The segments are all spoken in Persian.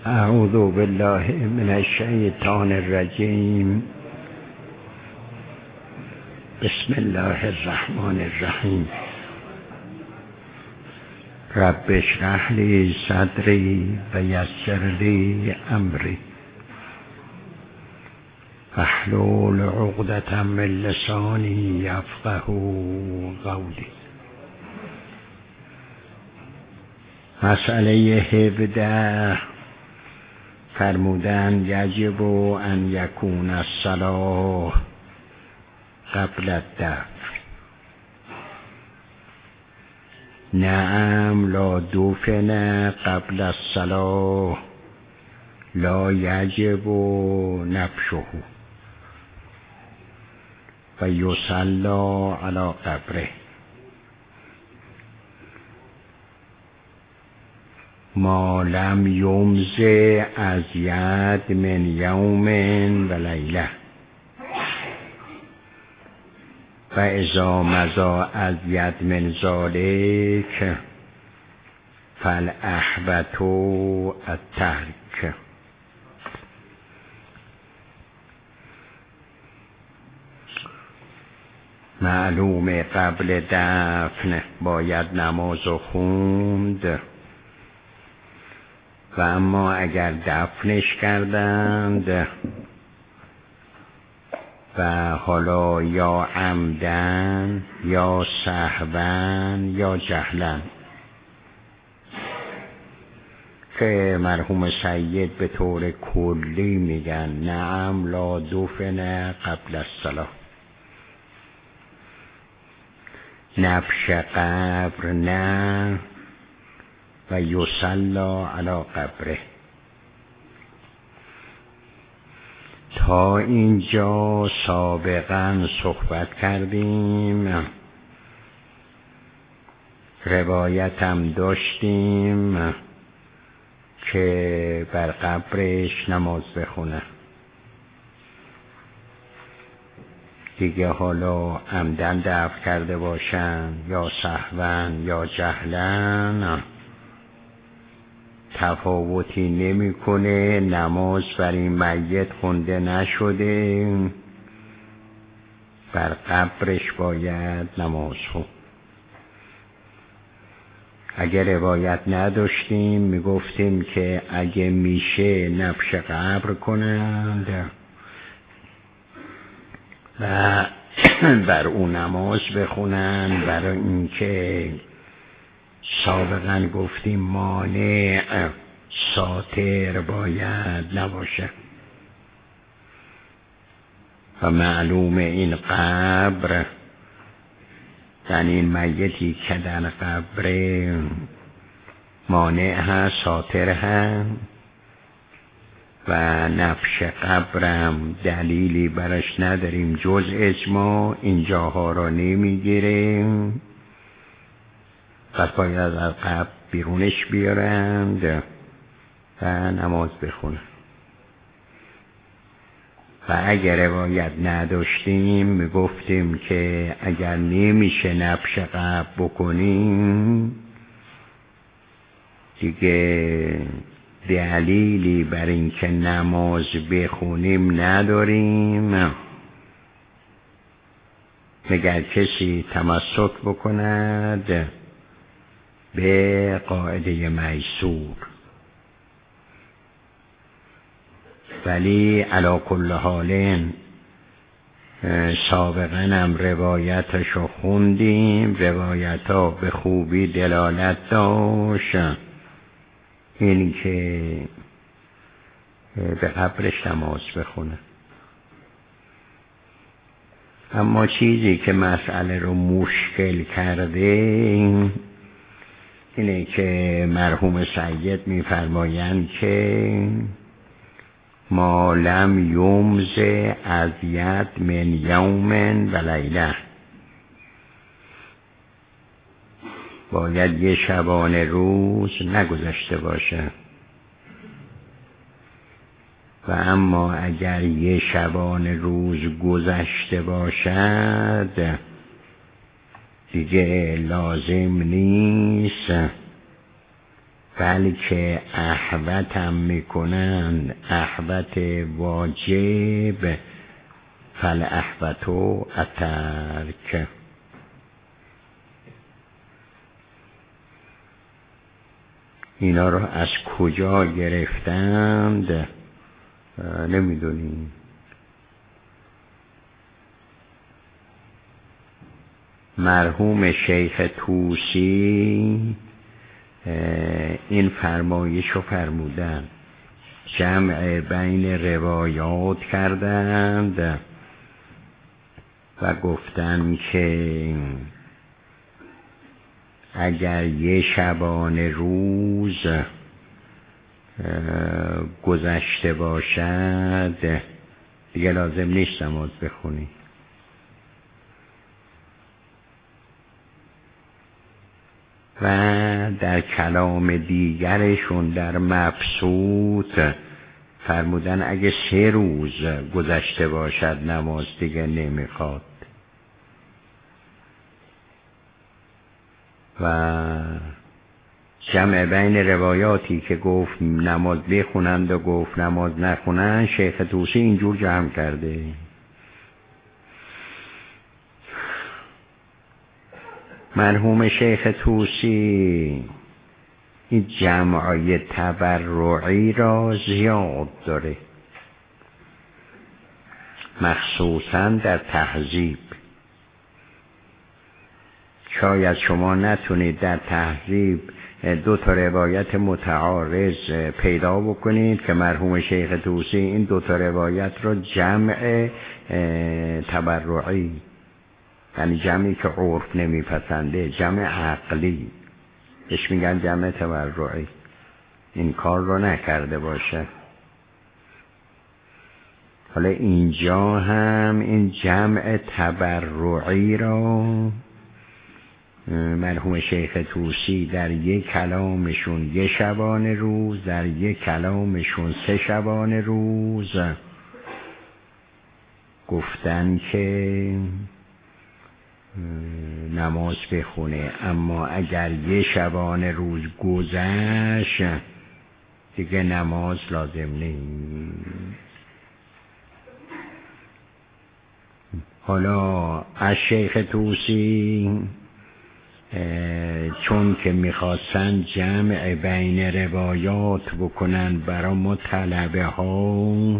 اعوذ بالله من الشیطان الرجیم. بسم الله الرحمن الرحیم. رب اشرح لی صدری و یسر لی امری واحلل عقدة من لسانی یفقهوا قولی. مسئله 17 فرمودن یجب ان یکون الصلاة قبل الدفن. نعم لا دفن قبل الصلاة لا یجب نبشه و یصلی علی قبره. ما لم یمض ازید من یوم و لیله و اذا مضی ازید من ذلک فالاحوط الترک. معلوم قبل دفن باید نماز خوند و اما اگر دفنش کردند و حالا یا عمدن یا سهوا یا جهلا که مرحوم سید به طور کلی میگن نعم لا دفن قبل الصلاة. نبش قبر نه و یصلی علی قبره. تا اینجا سابقا صحبت کردیم، روایتم داشتیم که بر قبرش نماز بخونه. دیگه حالا عمدن دفن کرده باشن یا سهوا یا جهلا تفاوتی نمیکنه، نماز بر این میت خونده نشده، بر قبرش باید نماز خوند. اگر روایت نداشتیم میگفتیم که اگه میشه نبش قبر کنند و بر اون نماز بخونن، برای اینکه سابقا گفتیم مانع ساتر باید نباشه و معلوم این قبر یعنی این میتی که در قبر مانع هست، ساتر هست و نبش قبرم دلیلی برش نداریم جز اجماع، اینجاها را نمیگیریم. پس باید از قبر بیرونش بیارند و نماز بخونن. و اگر روایت نداشتیم میگفتیم که اگر نمیشه نبش قبر بکنیم دیگه دلیلی بر این که نماز بخونیم نداریم، مگر کسی تمسک بکند به قاعده میسور. ولی علی کل حال سابقا هم روایتشو خوندیم، روایت ها به خوبی دلالت داشت این که به قبرش نماز بخونه. اما چیزی که مسئله رو مشکل کرده اینه که مرحوم سید میفرمایند که ما لم یمض ازید من یوم و لیله، باید یه شبانه روز نگذشته باشه و اما اگر یه شبانه روز گذشته باشد دیگه لازم نیست بلکه احبتم میکنن احبت واجب، فالاحبتو الترک. اینا رو از کجا گرفتند نمیدونیم. مرحوم شیخ طوسی این فرمایش رو فرمودن، جمع بین روایات کردند و گفتن که اگر یه شبانه روز گذشته باشد دیگه لازم نیست نماز بخونی. و در کلام دیگرشون در مبسوط فرمودن اگه 3 روز گذشته باشد نماز دیگه نمیخواد. و جمع بین روایاتی که گفت نماز بخونند و گفت نماز نخونند، شیخ طوسی اینجور جمع کرده. مرحوم شیخ طوسی این جمعای تبرعی را زیاد داره، مخصوصا در تهذیب. شاید شما نتونید در تهذیب 2 روایت متعارض پیدا بکنید که مرحوم شیخ طوسی این 2 روایت را جمع تبرعی، یعنی جمعی که عرف نمیپسنده، جمع عقلی بهش میگن جمع تبرعی، این کار رو نکرده باشه. حالا اینجا هم این جمع تبرعی را مرحوم شیخ طوسی در یک کلامشون 1 شبانه روز، در یک کلامشون 3 شبانه روز گفتن که نماز بخونه، اما اگر 1 شبانه روز گذشت دیگه نماز لازم نیست. حالا از شیخ طوسی چون که میخواستن جمع بین روایات بکنن برای ما طلبه ها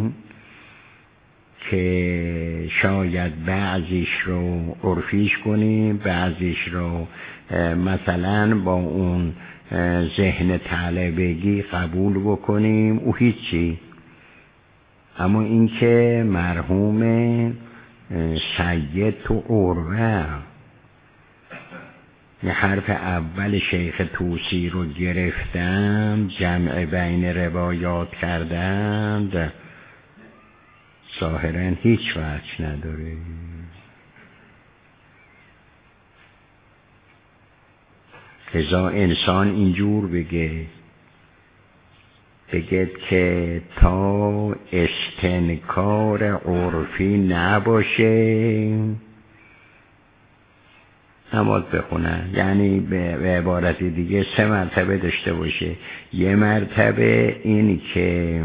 که شاید بعضیش رو عرفیش کنیم، بعضیش رو مثلا با اون ذهن طلبگی قبول بکنیم، او هیچی. اما این که مرحوم سید تو عروه یه حرف اول شیخ طوسی رو گرفتم، جمع بین روایات کردند، ظاهراً هیچ وجه نداره. لذا انسان اینجور بگه که تا استنکار عرفی نباشه نماز بخونن، یعنی به عبارت دیگه 3 مرتبه داشته باشه. 1 مرتبه این که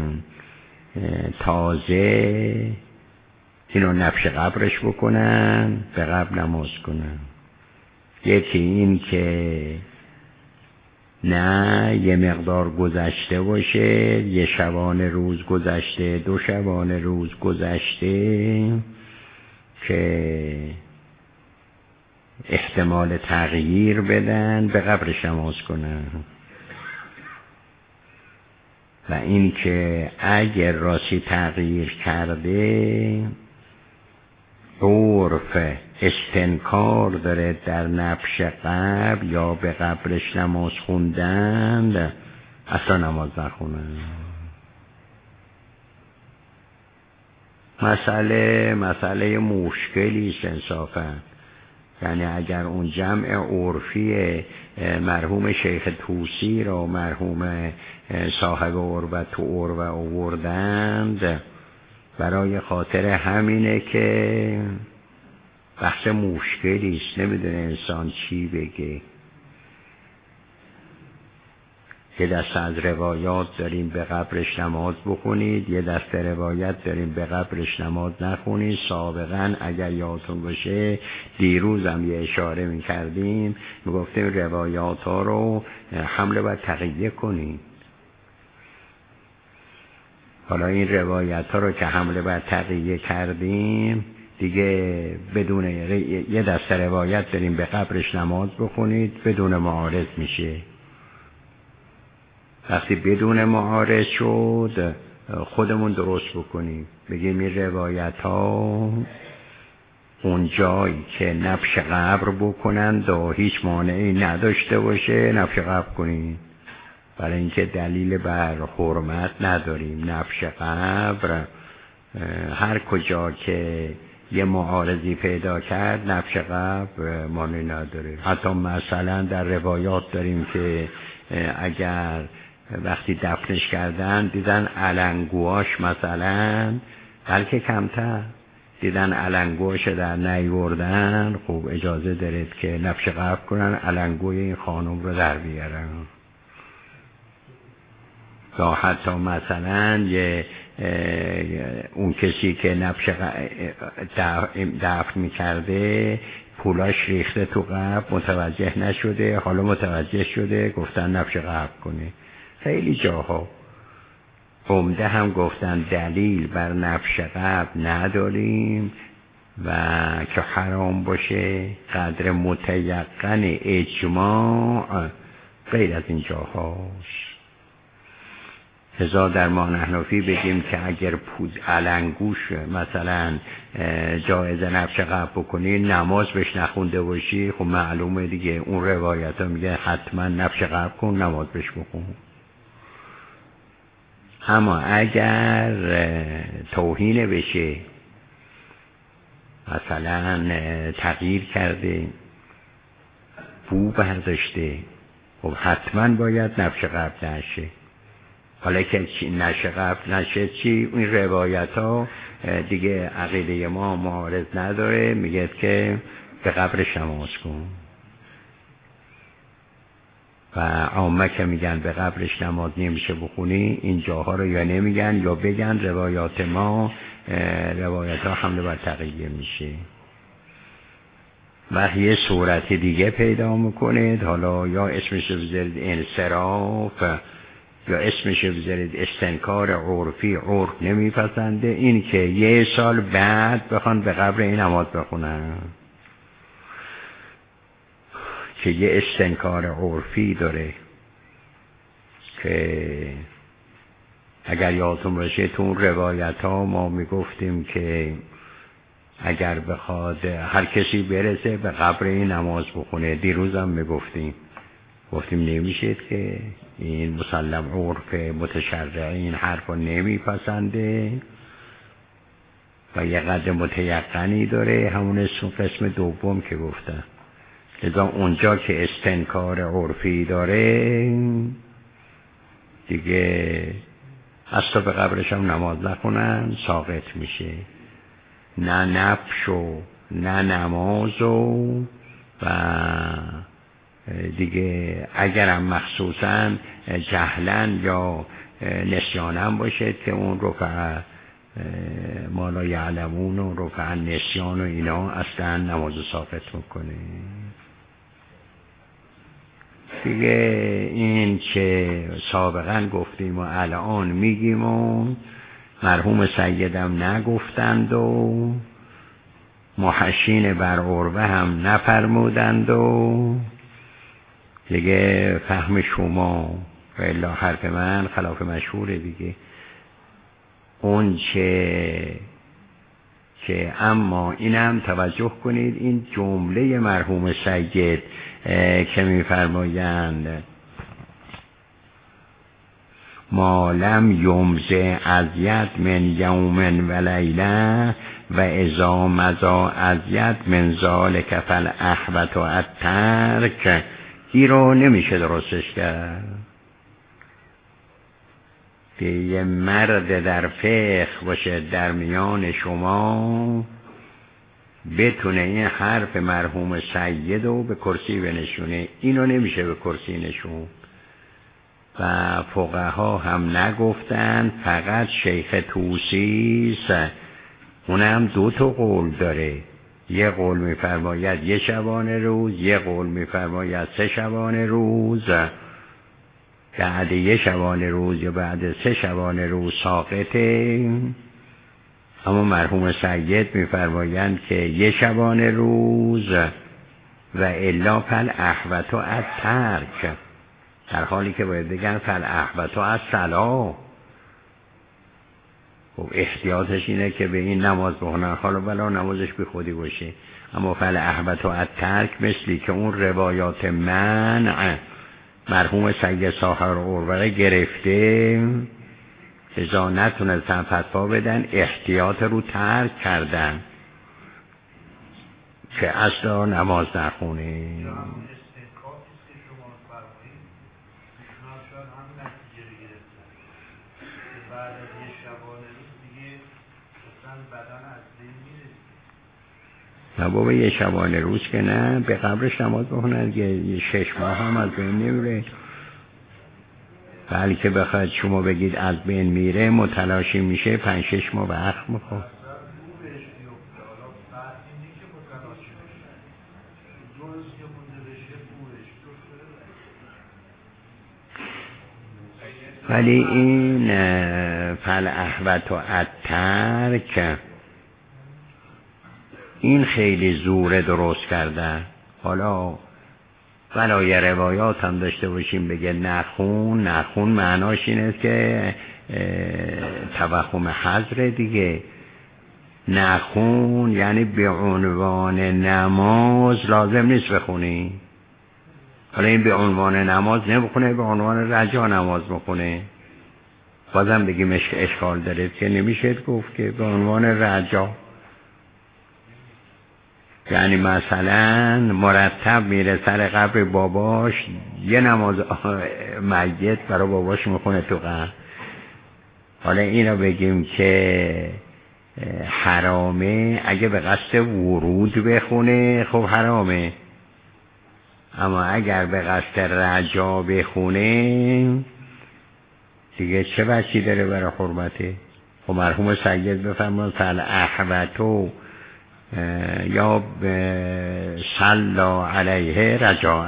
تازه اینو نفش قبرش بکنن، به قبر نماز کنن. یکی این که نه یه مقدار گذشته باشه، 1 شبانه روز گذشته، 2 شبانه روز گذشته که احتمال تغییر بدن، به قبرش نماز کنن. و این که اگر راستی تغییر کرده عرف استنکار داره در نبش قبر یا به قبرش نماز خوندن، اصلا نماز نخونن. مسئله مشکلی است انصافا. یعنی اگر اون جمع عرفی مرحوم شیخ طوسی را مرحوم صاحب عروة تو عروة آوردند، برای خاطر همینه که بحث مشکلی است، نمیدونه انسان چی بگه. یه دسته از روایات داریم به قبرش نماز بخونید، یه دسته روایت داریم به قبرش نماز نخونید. سابقا اگر یادتون باشه دیروز هم یه اشاره میکردیم، میگفتیم روایات ها رو حمله و تقیه کنید. حالا این روایت ها رو که حمله و تقیه کردیم دیگه بدون یه دسته روایت داریم به قبرش نماز بخونید بدون معارض میشه. وقتی بدون معارض شد خودمون درست بکنیم، بگیم این روایت ها اون جایی که نبش قبر بکنن و هیچ مانعی نداشته باشه نبش قبر کنید، برای اینکه دلیل بر حرمت نداریم. نبش قبر هر کجا که یه معارضی پیدا کرد نبش قبر مانعی نداره. حتی مثلا در روایات داریم که اگر وقتی دفنش کردن دیدن علنگوهاش مثلا بلکه کمتر دیدن علنگوهاش در نیوردن، خب اجازه دارید که نبش قبر کنن علنگوی این خانم رو در بیارن. یا حتی مثلا اون کسی که نبش دفن میکرده پولاش ریخته تو قبر متوجه نشده، حالا متوجه شده گفتن نبش قبر کنه. خیلی جاها عمده هم گفتن دلیل بر نبش قبر نداریم و که حرام باشه قدر متیقن اجماع غیر از این جاهاست. لذا در ما حنفی بگیم که اگر علنگوش مثلا جایزه نبش قبر بکنی نماز بهش نخونده باشی، خب معلومه دیگه اون روایت ها میگه حتما نبش قبر کن نماز بهش بکن. اما اگر توهین بشه مثلا تغییر کرده بو برداشته، خب حتما باید نبش قبر نشه. حالا که نشه قبل نشه چی؟ این روایت ها دیگه عقیده ما معارض نداره، میگه که به قبرش نماز کن. و عامه که میگن به قبرش نماز نمیشه بخونی، این جاها رو یا نمیگن یا بگن روایات ما روایت ها حمله بر تقیه میشه. و یه صورت دیگه پیدا میکنید، حالا یا اسمش رو بذارید انصراف یا اسمش رو بذارید استنکار عرفی، عرف نمیپسنده این که یه سال بعد بخوان به قبر این نماز بخونن، که یه استنکار عرفی داره که اگر یادتون باشه تو اون روایت ها ما میگفتیم که اگر بخواد هر کسی برسه به قبر این نماز بخونه، دیروز هم میگفتیم نمیشه که این مسلم عرف متشرعین حرفا نمیپسنده و یه قدر متیقنی داره، همون اسم قسم دوم که گفتم. لذا اونجا که استنکار عرفی داره دیگه حتی به قبرش هم نماز نخونن ساقط میشه. نه نبش و نه نماز و دیگه اگرم مخصوصا جهلن یا نسیانم باشه که اون رفع ما لا یعلمون و رفع نسیان و اینا اصلا نماز ساقط میکنه دیگه. این که سابقا گفتیم و الان میگیم و مرحوم سیدم نگفتند و محشین بر عروه هم نفرمودند و دیگه فهم شما و الا حرف من خلاف مشهوره دیگه. اون که اما اینم توجه کنید این جمله مرحوم سید که میفرمایند ما لم یمزه ازید من یوم و لیله و اذا مزا ازید من ذالک فالاحوط و الترک، این رو نمیشه درستش کرد. که یه مرد در فقه باشه در میان شما بتونه این حرف مرحوم سید رو به کرسی بنشونه، اینو نمیشه به کرسی نشون. و فقها هم نگفتن، فقط شیخ توسیست اونم 2 قول داره. یه قول میفرماید 1 شبانه روز، یه قول میفرماید 3 شبانه روز. بعد 1 شبانه روز یا بعد 3 شبانه روز ساقطه. اما مرحوم سید میفرمایند که 1 شبانه روز و الا فالاحوط الترک، در حالی که باید بگن فالاحوط الصلاة. خب احتیاطش اینه که به این نماز بخونن، حالا بلا نمازش بی خودی باشه. اما فالاحوط الترک مثلی که اون روایات منع مرحوم سید صاحب العروة گرفته، ازا نتونستن فتوا بدن احتیاط رو ترک کردن که اصلا نماز نخونه. نه بابا 1 شبانه روز که نه، به قبرش نماز بخونن که 6 ماه هم از بین نمیره. بلکه بخواید شما بگید از بین میره متلاشی میشه 5-6 ماه وقت میخواد. ولی این فالاحوط الترک این خیلی زوره درست کردن. حالا ولای روایات هم داشته باشیم بگه نخون معناش این است که توهم حضر دیگه. نخون یعنی به عنوان نماز لازم نیست بخونی. حالا این به عنوان نماز نمیخونه، به عنوان رجا نماز بخونه، بازم بگیم اشکال داره که نمیشه گفت که به عنوان رجا. یعنی مثلا مرتب میره سر قبر باباش، یه نماز میت برای باباش میخونه تو قبر. حالا اینو بگیم که حرامه، اگه به قصد ورود بخونه خب حرامه، اما اگر به قصد رجا بخونه دیگه چه بچی داره برای حرمته. خب مرحوم سید بفرمایند فالاحوط یا صلا علیه رجاء.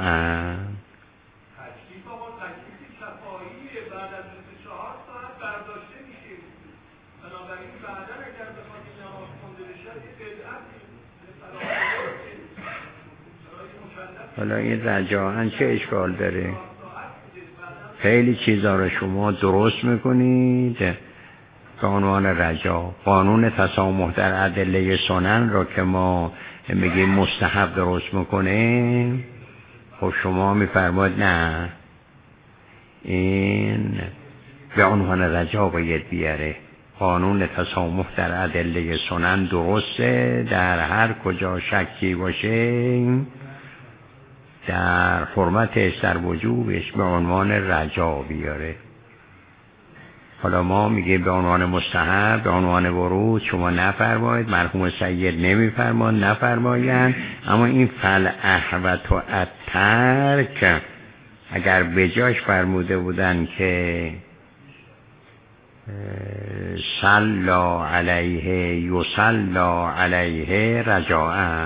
حالا این رجاء چه اشکال داره؟ خیلی چیزا رو شما درست میکنید به عنوان رجا. قانون تسامح در ادله سنن رو که ما میگیم مستحب درست میکنه، خب شما میفرماید نه، این به عنوان رجا باید بیاره. قانون تسامح در ادله سنن درسته، در هر کجا شکی باشه در حرمتش در وجوبش به عنوان رجا بیاره. حالا ما میگیم به عنوان مستحب، به عنوان ورود شما نفرمایید، مرحوم سید نمیفرمان نفرمایند. اما این فالاحوط الترک اگر به جاش فرموده بودن که صلا علیه یصلا علیه رجاء،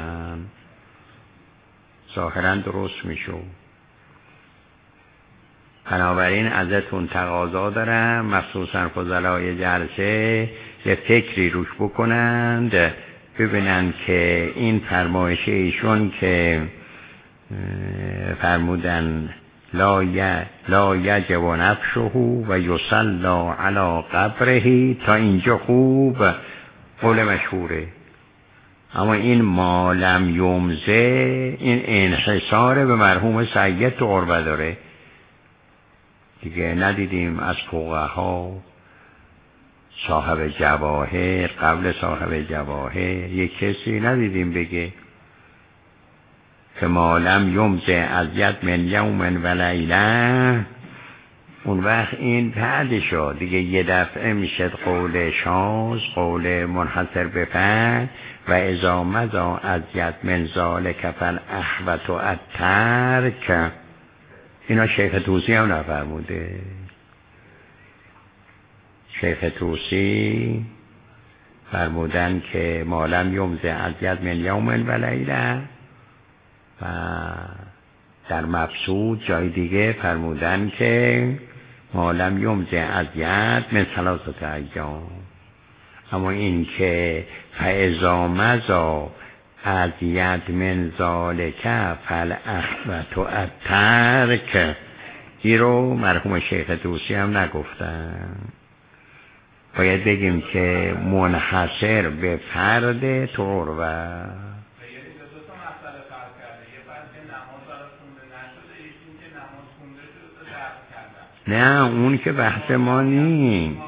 ظاهرا درست میشو. بنابراین ازتون تقاضا دارم مخصوصا فضلای جلسه یه فکری روش بکنند، ببینند که این فرمایش ایشون که فرمودن لا یجب نفشه و یصلا علی قبره، تا اینجا خوب قول مشهوره. اما این مالم یومزه این انحصار به مرحوم سید تو عروة داره دیگه. ندیدیم از فقها صاحب جواهر، قبل صاحب جواهر یک کسی ندیدیم بگه که مالم یومزه از ید من یوم و لیله، اون وقت این بعد شد دیگه یه دفعه میشد قول شاذ، قول منحصر به فرد. و اذا مضى از ید من ذالک فالاحوط الترک، اینا شیخ طوسی هم نفرموده. شیخ طوسی فرمودن که مالم یومزه از ید من یومن و لیله، و در مبسوط جای دیگه فرمودن که مالم یومزه از ید من ثلاثه ایام. اما این که فاذا مضی از ید من ذالک فالاخوة الترک، این رو مرحوم شیخ طوسی هم نگفتن. باید بگیم که منحصر به فرد طور و نه، اون که بحث ما نیست.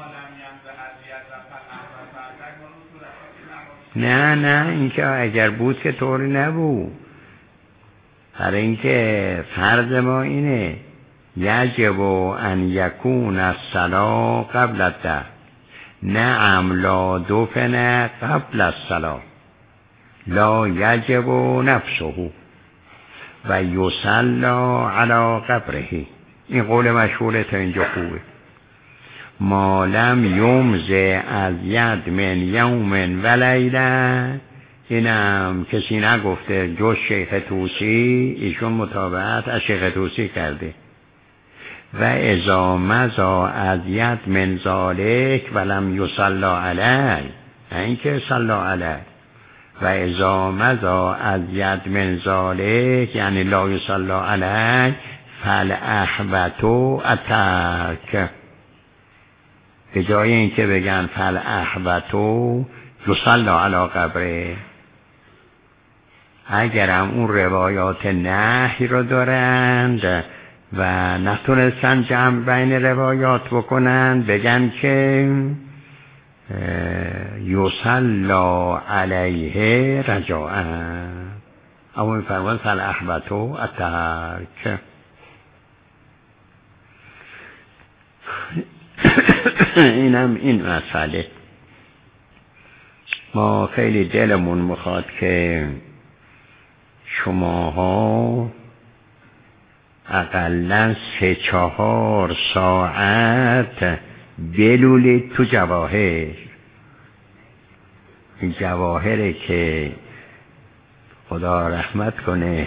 نه این که اگر بود که طوری نبود. برای اینکه فرض ما اینه یجب ان یکون الصلاة قبل الدفن، نعم لا دفن قبل الصلاة لا یجب نفسه و یصلی علی قبره. این قول مشهوره، تا اینجا خوبه. ما لم یمزه از ید من یوم و لیله، اینم کسی نگفته جز شیخ طوسی، ایشون متابعت از شیخ طوسی کرده. و اذا مضی از ید من ذالک و لم یصلی علیه، این که صلی علیه. و اذا مضی از ید من ذالک یعنی لا یصلی علیه فالاخوة الترک. به جای این که بگن فالاخوة یصلی علی قبره، اگرم اون روایات نهی رو دارند و نتونستن جمع بین روایات بکنن، بگن که یصلی علیه رجاء. اما این فرمان فالاخوة الترک. اینم این مسئله. ما خیلی دلمون میخواد که شماها اقلا 3-4 ساعت بلولید تو جواهر. این جواهره که خدا رحمت کنه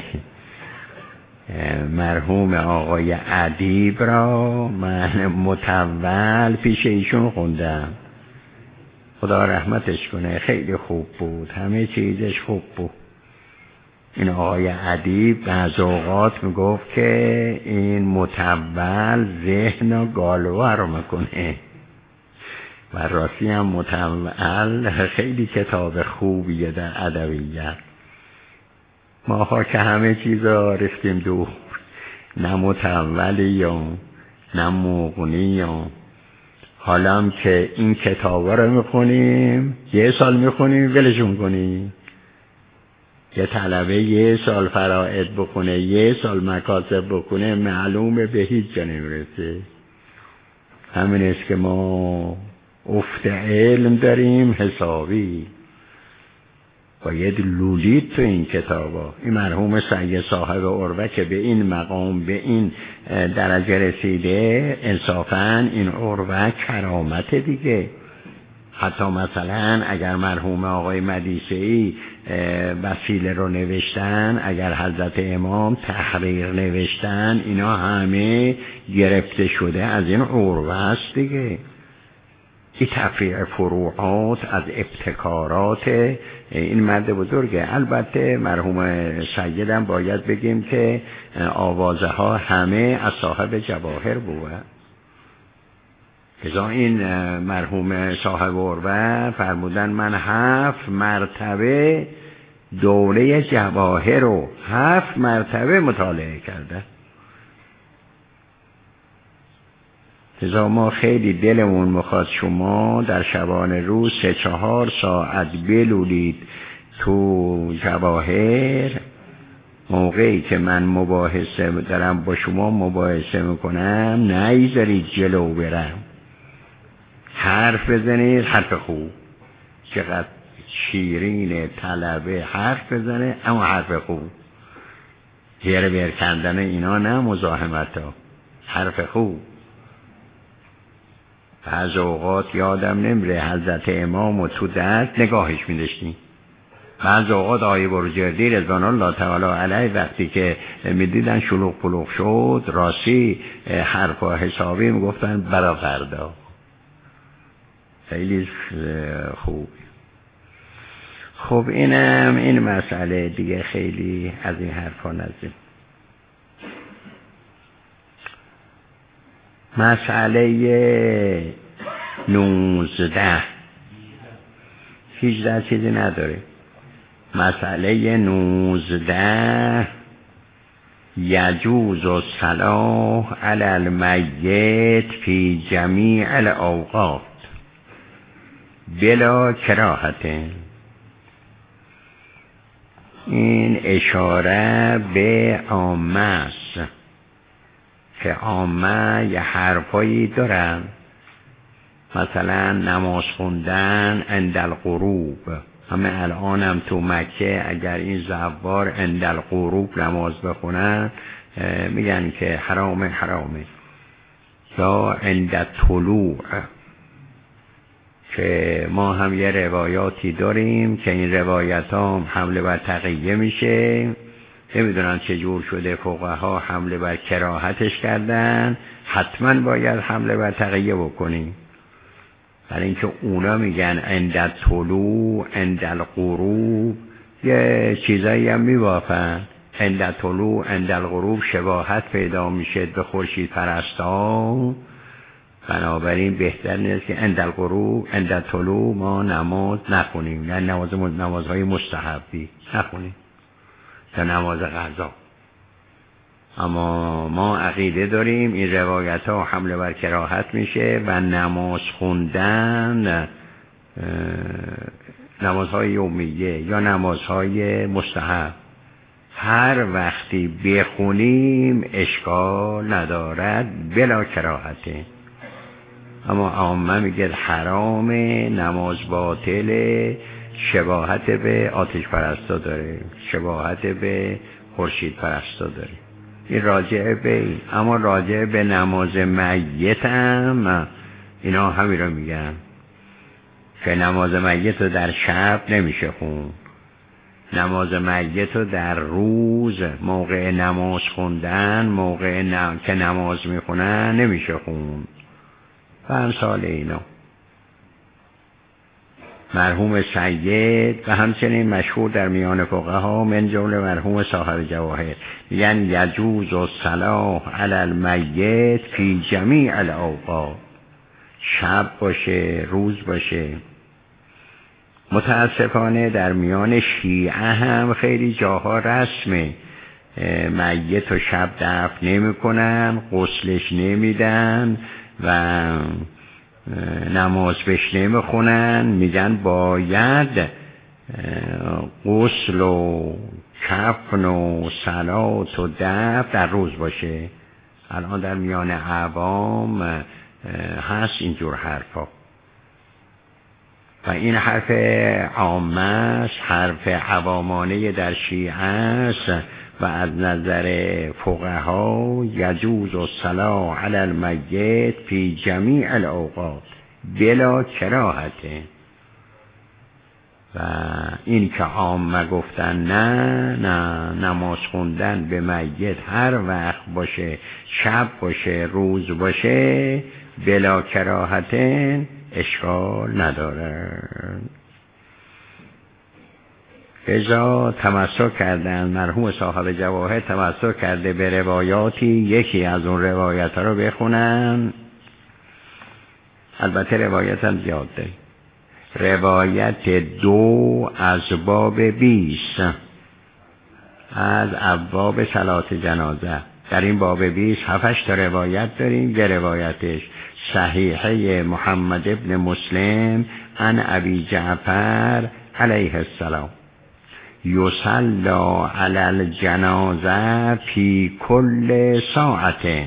مرحوم آقای ادیب را من متول پیش ایشون خوندم، خدا رحمتش کنه. خیلی خوب بود، همه چیزش خوب بود. این آقای ادیب بعض اوقات میگفت که این متول ذهن و گالوه رو میکنه، و راستی هم متول خیلی کتاب خوبیه در ادبیات. ماها که همه چیز را رفتیم دور، نه متولیم نه مغنیم. حالا که این کتاب رو میخونیم 1 سال میخونیم ولشون کنیم. یه طلبه 1 سال فرائض بخونه 1 سال مکاسب بکنه معلومه به هیچ جا نمیرسه. همین است که ما افت علم داریم حسابی. باید لولید تو این کتابا. این مرحوم سید صاحب عروه که به این مقام به این درجه رسیده، انصافاً این عروه کرامت دیگه. حتی مثلا اگر مرحوم آقای مدیسه‌ای وسیله رو نوشتن، اگر حضرت امام تحریر نوشتن، اینا همه گرفته شده از این عروه است دیگه. این تفریع فروعات از ابتکارات این مرد بزرگه. البته مرحوم سیدم باید بگیم که آوازه ها همه از صاحب جواهر بود. ازا این مرحوم صاحب عروه فرمودن من 7 مرتبه دوره جواهر رو 7 مرتبه مطالعه کرده. ازا ما خیلی دلمون میخواد شما در شبانه روز 3-4 ساعت بلولید تو جواهر. موقعی که من مباحثه دارم با شما مباحثه میکنم نیذارید جلو برم، حرف بزنید، حرف خوب. چقدر شیرین طلبه حرف بزنه اما حرف خوب. هر کردن اینا نه مزاحمت ها، حرف خوب. بعض اوقات یادم نمیره حضرت امام و تو دست نگاهش میداشتیم. بعض اوقات آیه بروجردی رضوان الله تعالی علیه وقتی که میدیدن شلوغ پلوغ شد راستی حرفا حسابی میگفتن برا فردا. خیلی خوب. خب اینم این مسئله دیگه خیلی از این حرفا نزدیم. مسئله 19 18 چیزی نداره. مسئله 19 یجوز الصلاة علی المیت فی جمیع الاوقات بلا کراهت. این اشاره به عامه است که عامه یه حرفایی دارن، مثلا نماز خوندن عند الغروب. همه الان هم تو مکه اگر این زوار عند الغروب نماز بخونن میگن که حرامه. یا عند طلوع، که ما هم یه روایاتی داریم که این روایت هم حمله بر تقیه میشه. نمیدونم چجور شده فقها حمله بر کراهتش کردن. حتما باید حمله بر تقیه بکنیم، برای اینکه اونا میگن عند طلوع عند الغروب، یه چیزایی هم میوافن. عند طلوع عند الغروب شباهت پیدا میشه به خورشید پرستا، بنابراین بهتر نیست که عند الغروب عند طلوع ما نماز نخونیم، نه نمازهای مستحبی نخونیم یا نماز قضا. اما ما عقیده داریم این روایت ها حمله بر کراهت میشه و نماز خوندن نمازهای یومیه یا نمازهای مستحب هر وقتی بخونیم اشکال ندارد بلا کراهته. اما عامه میگه حرام، نماز باطل، شباهت به آتش پرستا داره، شباهت به خورشید پرستا داره. این راجع به این. اما راجع به نماز میت هم اینا همین رو میگن که نماز میت رو در شب نمیشه خون، نماز میت رو در روز موقع نماز خوندن موقع که نماز میخونن نمیشه خون و امثال اینا. مرحوم سید و همچنین مشهور در میان فقها من جمله مرحوم صاحب جواهر میگن یجوز الصلاة علی المیت فی جمیع الاوقات، شب باشه روز باشه. متاسفانه در میان شیعه هم خیلی جاها رسمه میت و شب دفن نمی کنن، غسلش نمیدن و نماز بهش نمیخونن، میگن باید غسل و کفن و صلات و دفن در روز باشه. الان در میان عوام هست اینجور حرفا و این حرف عامه است، حرف عوامانه در شیعه است و از نظر فقها یجوز الصلاة علی المیت فی جمیع الاوقات بلا کراهته. و این که عامه گفتن نه نماز خوندن به میت هر وقت باشه، شب باشه روز باشه، بلا کراهته، اشکال نداره. ازا تمسک کردن مرحوم صاحب جواهر تمسک کرده به روایاتی، یکی از اون روایت ها رو بخونن. البته روایت هم زیاد داره. روایت 2 از باب 20 از ابواب صلات جنازه. در این باب 20 7 تا روایت داریم. یه روایتش صحیحه محمد ابن مسلم عن ابی جعفر علیه السلام یصلی علی الجنازه فی کل ساعت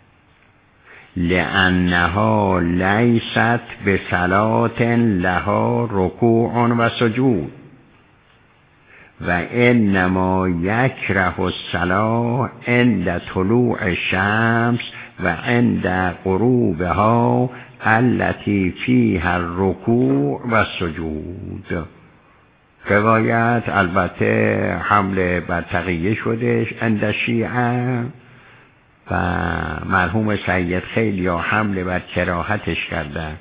لانها لیست بصلاة لها رکوع و سجود و انما یکره الصلاة عند طلوع الشمس و عند غروبها التي فيها الرکوع و سجود. روایت البته حمل بر تقیه شده عند شیعه و مرحوم سید خیلی ها حمل بر کراهتش کردن،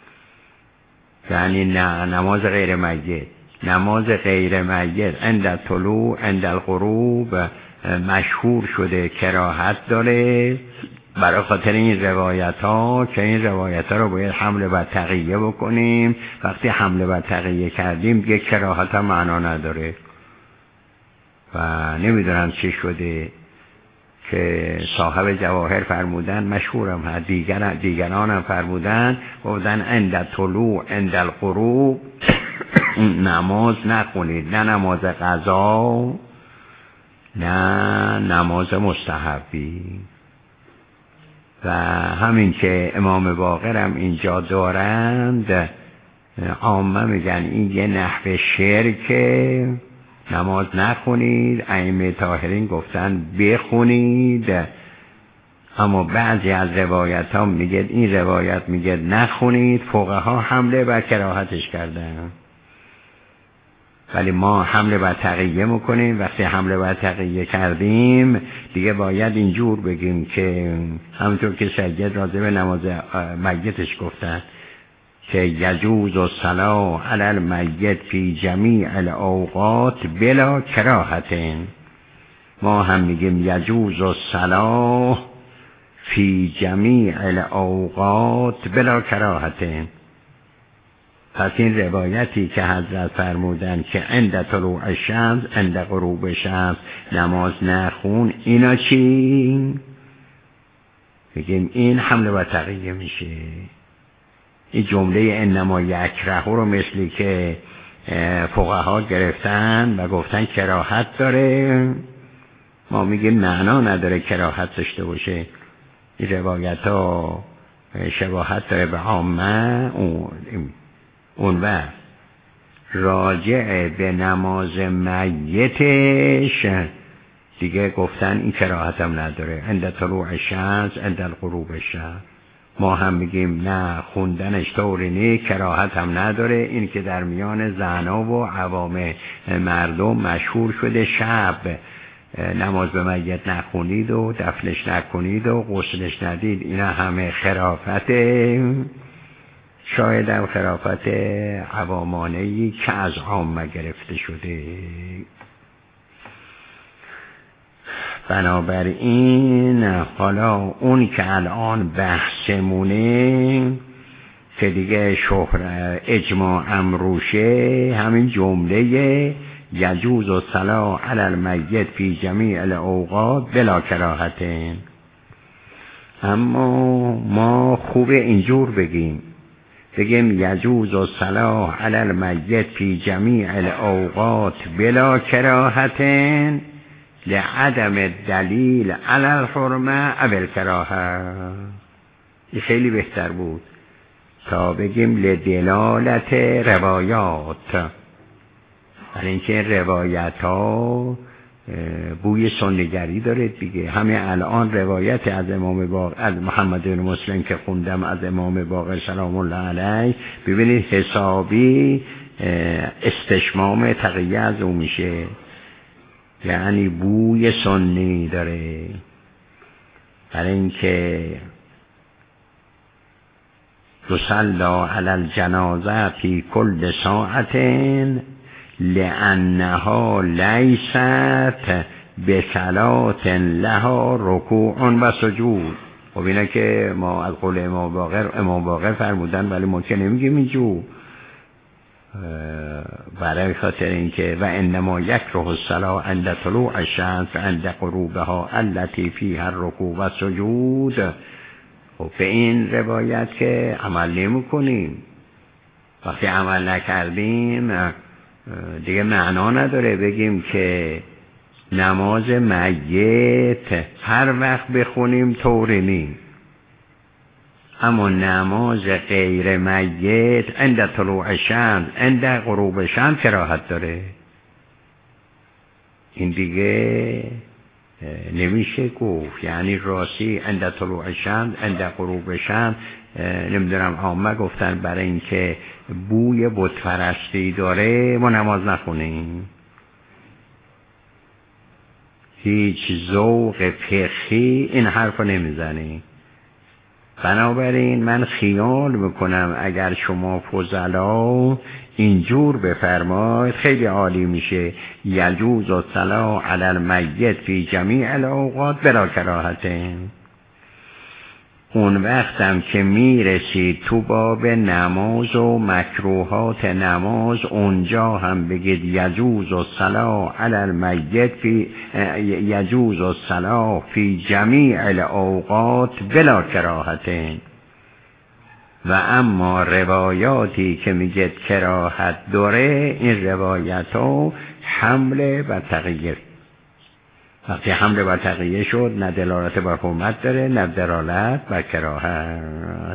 یعنی نه نماز غیر میت، نماز غیر میت عند طلوع عند الغروب مشهور شده کراهت داره، برای خاطر این روایت ها که این روایت ها رو باید حمل بر تقیه بکنیم. وقتی حمل بر تقیه کردیم دیگه کراهت هم معنا نداره و نمیدونم چی شده که صاحب جواهر فرمودن، مشهورم هست، دیگران هم فرمودن، گفتن عند طلوع عند الغروب نماز نخونید، نه نماز قضا نه نماز مستحبی. و همین که امام باقر هم اینجا دارند، عامه میگن این یه نحو شرکه، نماز نخونید. ائمه طاهرین گفتن بخونید، اما بعضی از روایت ها میگه این روایت میگه نخونید، فقها حمله بر کراهتش کردن، ولی ما حمله بر تقیه میکنیم. وقتی حمله بر تقیه کردیم دیگه باید اینجور بگیم که همونطور که سید راضی به نماز میتش گفتن که یجوز الصلاة علی المیت فی جمیع الاوقات بلا کراهت، ما هم میگیم یجوز الصلاة فی جمیع الاوقات بلا کراهت. پس این روایتی که حضرت فرمودن که عند طلوع الشمس عند غروب الشمس نماز نخون، اینا چی؟ بگیم این حمله و تقیه میشه. این جمله انما یکره رو مثلی که فقها گرفتن و گفتن کراهت داره، ما میگیم معنا نداره کراهت داشته باشه. این روایت ها شباهت داره به عامه. اون وقت راجع به نماز میتش دیگه گفتن این کراهت هم نداره، عند طلوع الشمس عند الغروب الشمس. ما هم میگیم نه، خوندنش طوری نه، کراهت هم نداره. این که در میان زنا و عوام مردم مشهور شده شب نماز به میت نخونید و دفنش نکنید و غسلش ندید، اینا همه خرافته، شاید هم خرافت عوامانهی که از عامه گرفته شده. بنابراین حالا اون که الان بحثمونه که دیگه اجماع امروشه، همین جمله یجوز الصلاة علی المیت فی جمیع الاوقات بلا کراهت. اما ما خوبه اینجور بگیم یجوز الصلاة علی المیت فی جمیع الاوقات بلا کراهت لعدم دلیل علی الحرمه او الکراهه. این خیلی بهتر بود تا بگیم لدلالت روایات، برای اینکه روایت ها بوی سنگری داره دیگه. همه الان روایت از امام باقر، از محمد بن مسلم که خوندم، از امام باقر سلام الله علیه، ببینید حسابی استشمام تقیه از اون میشه، یعنی بوی سنی داره. برای اینکه تصلی علی الجنازه فی کل ساعت لانها لیست بصلاة لها رکوع و سجود. خب اینا که ما از قول امام باقر فرمودن، ولی ما که نمیگیم اینجور، برای خاطر اینکه و انما یکره الصلاة عند طلوع الشمس و عند غروبها التي فيها الرکوع و سجود. خب به این روایت که عمل نمی کنیم، وقتی عمل نکردیم دیگه معنا نداره بگیم که نماز میت هر وقت بخونیم طوری نی، اما نماز غیر میت عند طلوع الشمس عند غروب الشمس کراهت داره. این دیگه نمیشه گفت. یعنی راستی عند طلوع شمس عند غروب شمس نمیدونم عامه گفتن برای اینکه بوی بت پرستی داره ما نماز نخونیم. هیچ ذوق فقهی این حرفو نمیزنی. بنابراین من خیال میکنم اگر شما فضلا اینجور بفرمایید خیلی عالی میشه. یجوز الصلاة علی المیت فی جمیع الاوقات بلا کراهته. اون وقتم که میرسید تو باب نماز و مکروهات نماز اونجا هم بگید یجوز الصلاة علی المیت یجوز الصلاة فی جمیع الاوقات بلا کراهته. و اما روایاتی که میگه کراهت داره این روایت ها حمله بر تغییر. وقتی حمله بر تغییر شد نه دلالت بر حرمت داره نه دلالت بر کراهت.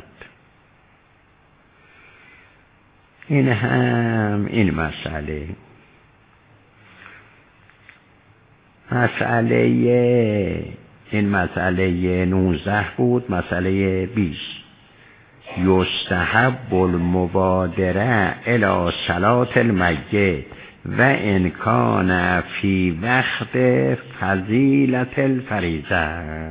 این هم این مسئله. این مسئله 19 بود. مسئله 20 یستحب المبادره الی صلاة المیت و ان کان فی وقت فضیلت الفریضه.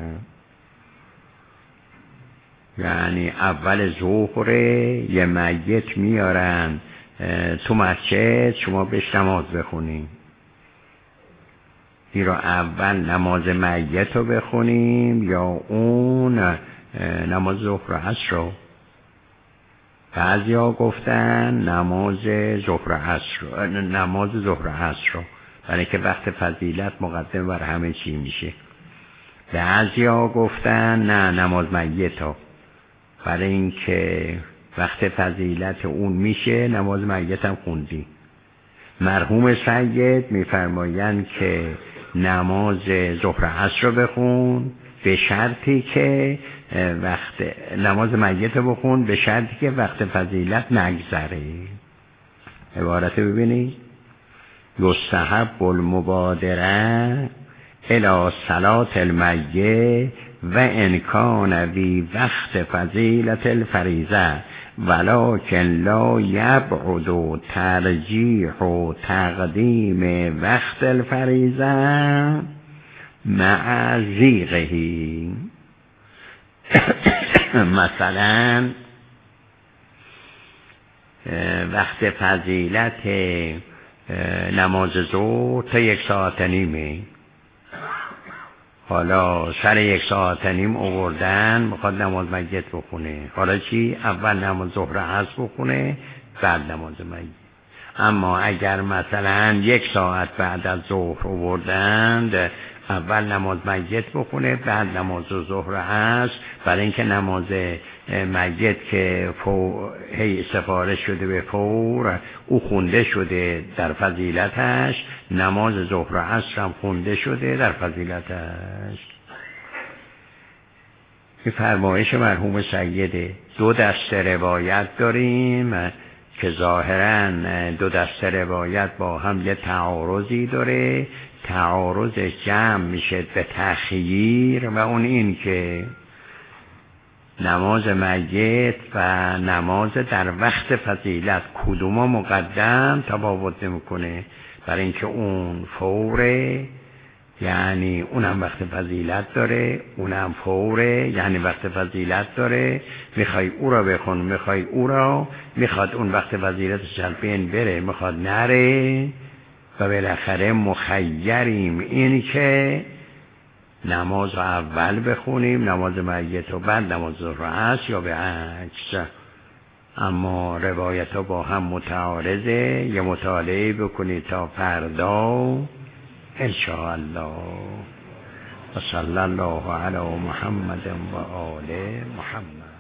یعنی اول ظهر یه میت میارن تو مسجد شما بهش نماز بخونیم. این رو اول نماز میت رو بخونیم یا اون نماز ظهر عصر رو؟ بعضیا گفتن نماز ظهر عصر رو برای که وقت فضیلت مقدم بر همه چی میشه. بعضیا گفتن نه نماز میت ها برای اینکه وقت فضیلت اون میشه نماز میت هم خوندی. مرحوم سید میفرمایند که نماز ظهر عصر رو بخون به شرطی که نماز میت بخون به شرطی که وقت فضیلت نگذره. عبارت ببینید یستحب المبادره الی صلاة المیت و ان کان فی وقت فضیلت الفریضه ولکن لا یبعد ترجیح و تقدیم وقت الفریضه مع زیغه. مثلا وقت فضیلت نماز ظهر تا 1 ساعت و نیمه. حالا سر 1 ساعت و نیم آوردن میخواد نماز میت بخونه. حالا چی؟ اول نماز ظهر عصر بخونه بعد نماز میت. اما اگر مثلا 1 ساعت بعد از ظهر آوردند اول نماز میت بخونه بعد نماز ظهر عصر، برای اینکه نماز میت که سفارش شده به فور او خونده شده در فضیلتش، نماز ظهر عصر هم خونده شده در فضیلتش. این فرمایش مرحوم سیده. 2 دسته روایت داریم که ظاهراً 2 دسته روایت با هم یه تعارضی داره. تعارض جمع میشه به تخییر و اون این که نماز میت و نماز در وقت فضیلت کدوم مقدم تفاوت نمیکنه، برای اینکه اون فوره یعنی اونم وقت فضیلت داره، اونم فوره یعنی وقت فضیلت داره. میخوای او را بخون میخوای او را، میخواد اون وقت فضیلتش از بین بره میخواد نره و بالاخره مخیریم این که نماز رو اول بخونیم نماز میت و بعد نماز ظهر عصر یا به عکس. اما روایت ها با هم متعارضه. یه مطالعه بکنید تا فردا انشاءالله. و صلی الله علی محمد و آل محمد.